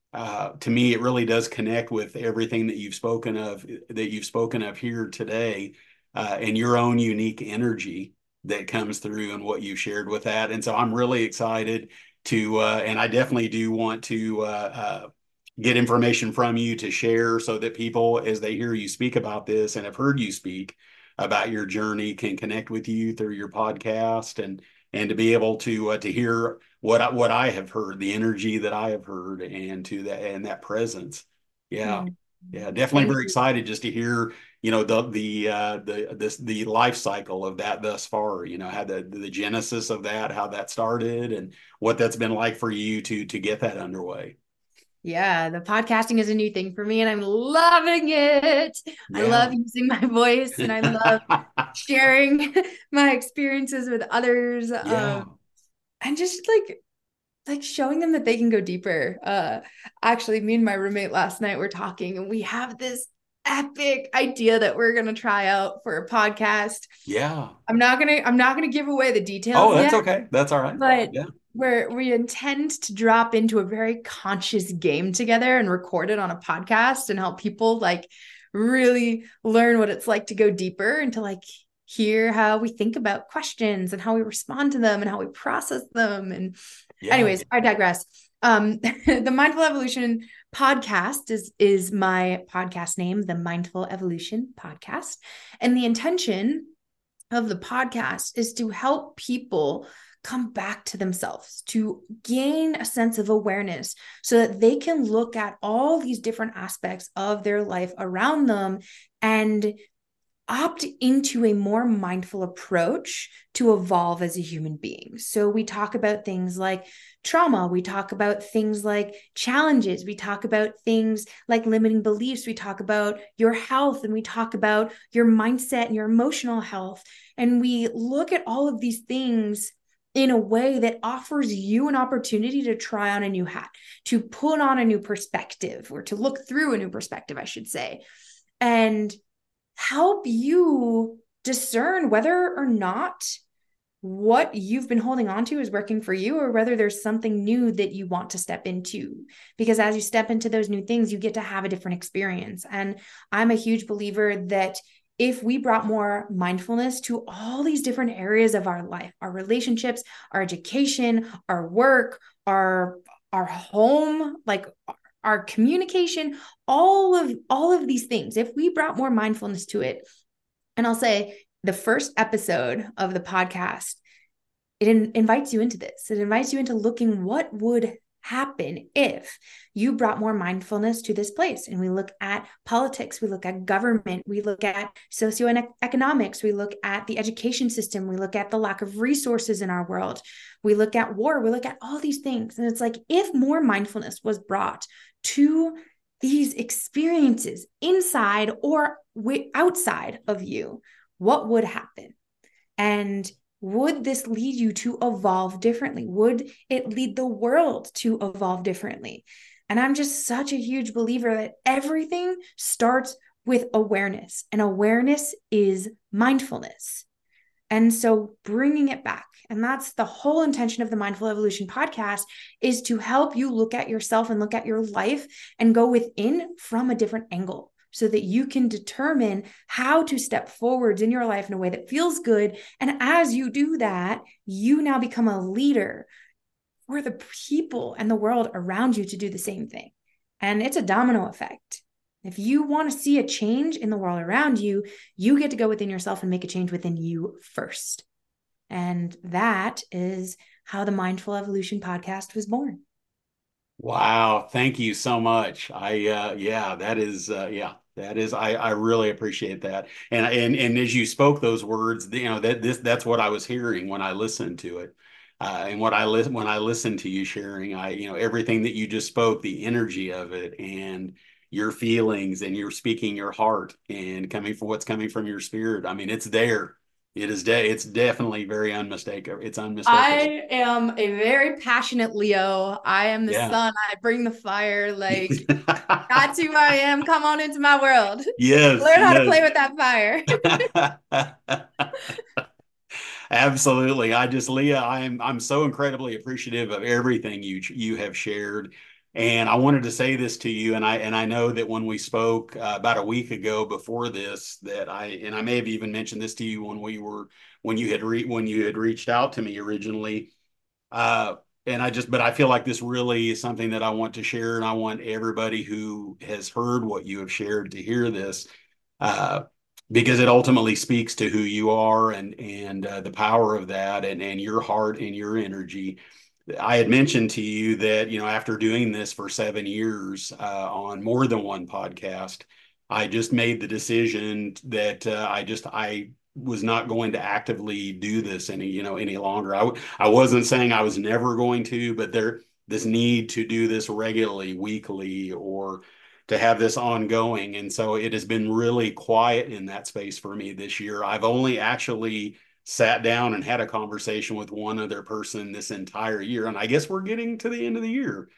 uh, to me, it really does connect with everything that you've spoken of, that you've spoken of here today, uh, and your own unique energy that comes through and what you shared with that. And so I'm really excited to, uh, and I definitely do want to uh, uh, get information from you to share so that people, as they hear you speak about this and have heard you speak about your journey, can connect with you through your podcast and and to be able to uh, to hear what I, what I have heard, the energy that I have heard, and to that and that presence. Yeah, Mm. yeah, definitely Thank very you. excited just to hear, you know, the the uh, the this the life cycle of that thus far. You know, how the the genesis of that, how that started, and what that's been like for you to to get that underway. Yeah, the podcasting is a new thing for me and I'm loving it. I Yeah. love using my voice and I love sharing my experiences with others. Yeah. Um, and just like like showing them that they can go deeper. Uh actually me and my roommate last night were talking and we have this epic idea that we're gonna try out for a podcast. Yeah. I'm not gonna I'm not gonna give away the details Oh, that's yet, okay. That's all right. but Yeah. where we intend to drop into a very conscious game together and record it on a podcast and help people like really learn what it's like to go deeper and to like hear how we think about questions and how we respond to them and how we process them. And Yeah. anyways, I digress. Um, the Mindful Evolution podcast is is my podcast name, the Mindful Evolution Podcast, and the intention of the podcast is to help people come back to themselves, to gain a sense of awareness so that they can look at all these different aspects of their life around them and opt into a more mindful approach to evolve as a human being. So we talk about things like trauma, we talk about things like challenges, we talk about things like limiting beliefs, we talk about your health, and we talk about your mindset and your emotional health. And we look at all of these things in a way that offers you an opportunity to try on a new hat, to put on a new perspective, or to look through a new perspective, I should say. And help you discern whether or not what you've been holding on to is working for you or whether there's something new that you want to step into. Because as you step into those new things, you get to have a different experience. And I'm a huge believer that if we brought more mindfulness to all these different areas of our life, our relationships, our education, our work, our our home, like our communication, all of all of these things, if we brought more mindfulness to it, and I'll say the first episode of the podcast, it in, invites you into this. It invites you into looking what would happen if you brought more mindfulness to this place. And we look at politics, we look at government, we look at socioeconomics, we look at the education system, we look at the lack of resources in our world, we look at war, we look at all these things. And it's like, if more mindfulness was brought to these experiences inside or outside of you, what would happen? And would this lead you to evolve differently? Would it lead the world to evolve differently? And I'm just such a huge believer that everything starts with awareness, and awareness is mindfulness. And so bringing it back, and that's the whole intention of the Mindful Evolution podcast, is to help you look at yourself and look at your life and go within from a different angle, so that you can determine how to step forwards in your life in a way that feels good. And as you do that, you now become a leader for the people and the world around you to do the same thing. And it's a domino effect. If you want to see a change in the world around you, you get to go within yourself and make a change within you first. And that is how the Mindful Evolution podcast was born. Wow, thank you so much. I uh yeah, that is uh yeah, that is I I really appreciate that. And and and as you spoke those words, you know, that this that's what I was hearing when I listened to it. Uh and what I listen when I listened to you sharing, I you know, everything that you just spoke, the energy of it and your feelings, and you're speaking your heart and coming from what's coming from your spirit. I mean, it's there. It is de it's definitely very unmistakable. It's unmistakable. I am a very passionate Leo. I am the Yeah. sun. I bring the fire. Like, that's who I am. Come on into my world. Yes, Learn how to yes. play with that fire. Absolutely. I just, Leah, I am I'm so incredibly appreciative of everything you you have shared. And I wanted to say this to you, and I and I know that when we spoke uh, about a week ago before this, that I and I may have even mentioned this to you when we were when you had re when you had reached out to me originally. Uh, and I just, but I feel like this really is something that I want to share, and I want everybody who has heard what you have shared to hear this, uh, because it ultimately speaks to who you are and and uh, the power of that, and and your heart and your energy. I had mentioned to you that, you know, after doing this for seven years uh, on more than one podcast, I just made the decision that uh, I just I was not going to actively do this any, you know, any longer. I I wasn't saying I was never going to, but there this need to do this regularly, weekly, or to have this ongoing. And so it has been really quiet in that space for me this year. I've only actually sat down and had a conversation with one other person this entire year. And I guess we're getting to the end of the year.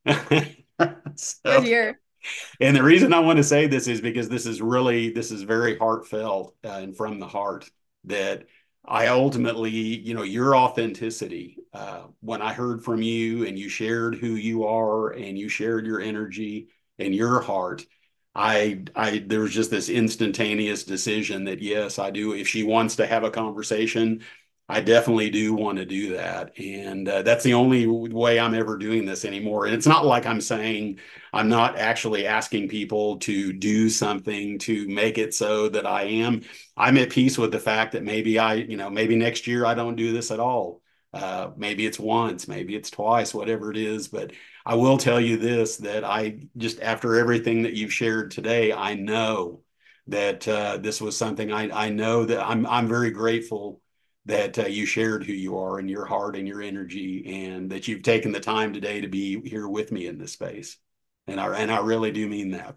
Good So, year. and the reason I want to say this is because this is really, this is very heartfelt uh, and from the heart that I ultimately, you know, your authenticity, uh, when I heard from you and you shared who you are and you shared your energy and your heart, I, I, there was just this instantaneous decision that yes, I do. If she wants to have a conversation, I definitely do want to do that. And uh, that's the only way I'm ever doing this anymore. And it's not like I'm saying, I'm not actually asking people to do something to make it so that I am. I'm at peace with the fact that maybe I, you know, maybe next year I don't do this at all. Uh, maybe it's once, maybe it's twice, whatever it is. But I will tell you this, that I just, after everything that you've shared today, I know that uh, this was something I, I know that I'm, I'm very grateful that uh, you shared who you are and your heart and your energy, and that you've taken the time today to be here with me in this space. And I and I really do mean that.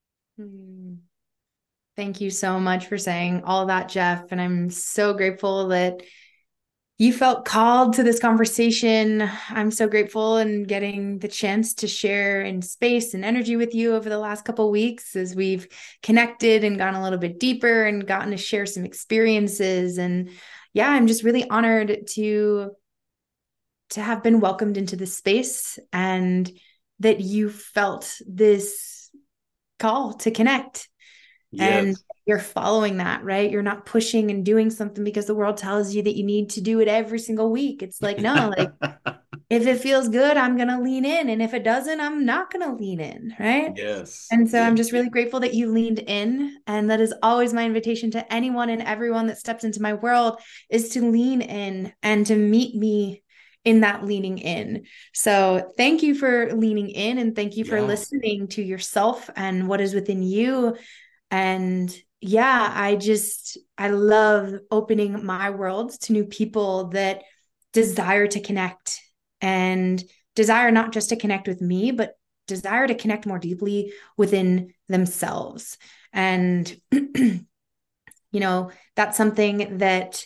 Mm. Thank you so much for saying all of that, Jeff. And I'm so grateful that you felt called to this conversation. I'm so grateful and getting the chance to share in space and energy with you over the last couple of weeks as we've connected and gone a little bit deeper and gotten to share some experiences. And yeah, I'm just really honored to to have been welcomed into this space and that you felt this call to connect and Yes. you're following that, right? You're not pushing and doing something because the world tells you that you need to do it every single week. It's like, no, like if it feels good, I'm going to lean in. And if it doesn't, I'm not going to lean in, right? Yes. And so I'm just Yes. really grateful that you leaned in. And that is always my invitation to anyone and everyone that steps into my world is to lean in and to meet me in that leaning in. So thank you for leaning in and thank you for Yeah. listening to yourself and what is within you. And yeah, I just, I love opening my world to new people that desire to connect and desire not just to connect with me, but desire to connect more deeply within themselves. And, you know, that's something that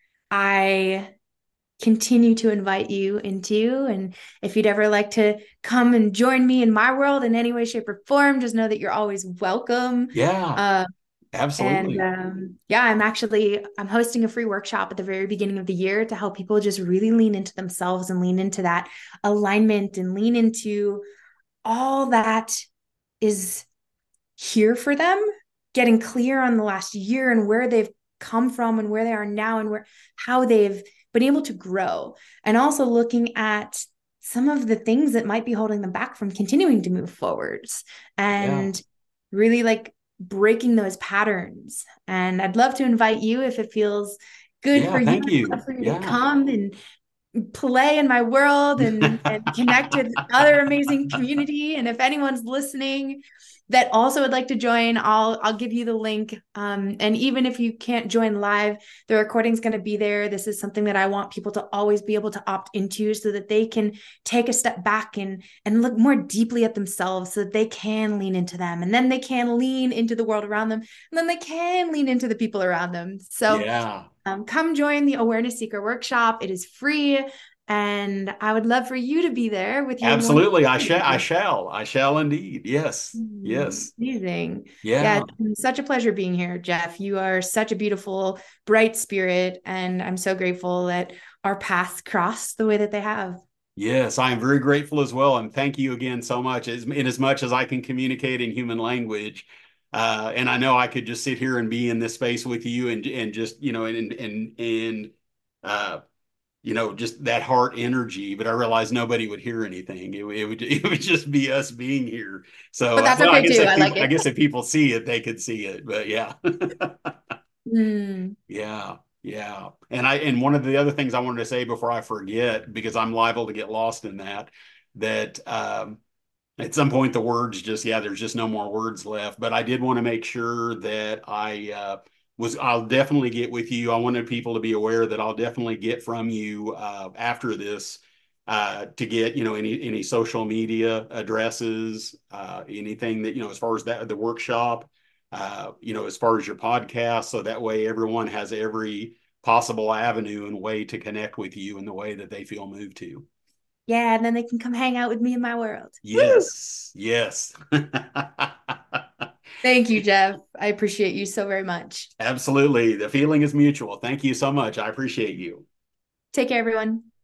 I continue to invite you into. And if you'd ever like to come and join me in my world in any way, shape, or form, just know that you're always welcome. Yeah. Uh, and Absolutely. um, yeah, I'm actually I'm hosting a free workshop at the very beginning of the year to help people just really lean into themselves and lean into that alignment and lean into all that is here for them, getting clear on the last year and where they've come from and where they are now and where how they've been able to grow, and also looking at some of the things that might be holding them back from continuing to move forwards Yeah. and really like breaking those patterns. And I'd love to invite you if it feels good for Yeah. you. Thank I'd love you. for you to Yeah. come and play in my world and and connect with other amazing community. And if anyone's listening that also would like to join, I'll I'll give you the link. Um, and even if you can't join live, the recording's going to be there. This is something that I want people to always be able to opt into so that they can take a step back and and look more deeply at themselves so that they can lean into them. And then they can lean into the world around them. And then they can lean into the people around them. So Yeah. um, come join the Awareness Seeker Workshop. It is free. And I would love for you to be there with your one. Absolutely. I shall. I shall. I shall indeed. Yes. Yes. Amazing. Yeah, Yeah. it's been such a pleasure being here, Jeff. You are such a beautiful, bright spirit. And I'm so grateful that our paths cross the way that they have. Yes, I am very grateful as well. And thank you again so much. As, in as much as I can communicate in human language, uh, and I know I could just sit here and be in this space with you and and just, you know, and and and uh, you know, just that heart energy, but I realized nobody would hear anything. It, it would it would just be us being here. So, But uh, that's well, I okay guess too. if I like people, I it. guess if people see it, they could see it. But yeah. Mm. Yeah, yeah. And I and one of the other things I wanted to say before I forget, because I'm liable to get lost in that, that um, at some point the words just, yeah, there's just no more words left. But I did want to make sure that I uh, was, I'll definitely get with you. I wanted people to be aware that I'll definitely get from you uh, after this uh, to get, you know, any any social media addresses, uh, anything that, you know, as far as that the workshop, uh, you know, as far as your podcast, so that way everyone has every possible avenue and way to connect with you in the way that they feel moved to. Yeah, and then they can come hang out with me in my world. Woo! Yes, yes. Thank you, Jeff. I appreciate you so very much. Absolutely. The feeling is mutual. Thank you so much. I appreciate you. Take care, everyone.